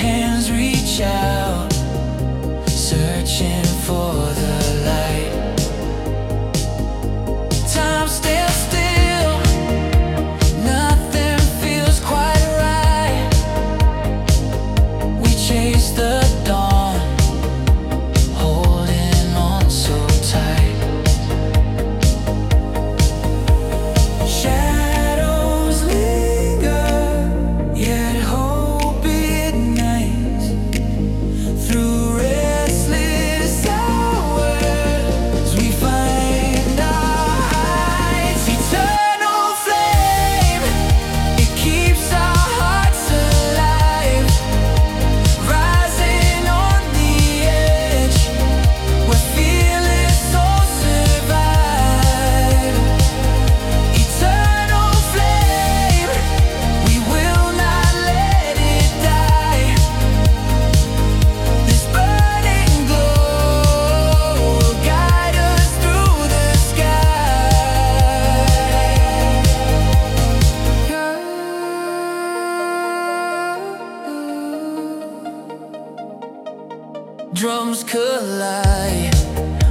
hands reach out, searching for the light. Time stands still, nothing feels quite right. We chase the dawn, holding on so tight. Shadows linger, yet hope ignites. Through restless hours, we find our heights. Eternal flame, it keeps our hearts alive. Rising on the edge, where fearless souls survive. Eternal flame, we will not let it die. This burning glow will guide us through the sky. Drums collide,